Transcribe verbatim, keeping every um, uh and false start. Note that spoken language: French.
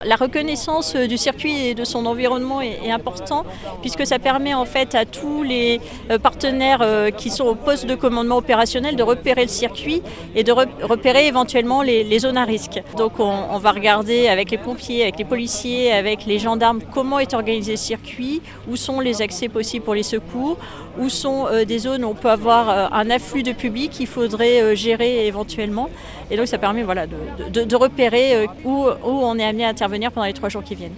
La reconnaissance du circuit et de son environnement est, est important puisque ça permet en fait à tous les partenaires qui sont au poste de commandement opérationnel de repérer le circuit et de repérer éventuellement les, les zones à risque. Donc on, on va regarder avec les pompiers, avec les policiers, avec les gendarmes comment est organisé le circuit, où sont les accès possibles pour les secours, où sont des zones où on peut avoir un afflux de public qu'il faudrait gérer éventuellement. Et donc ça permet voilà, de, de, de repérer où, où on est amené à intervenir pendant les trois jours qui viennent.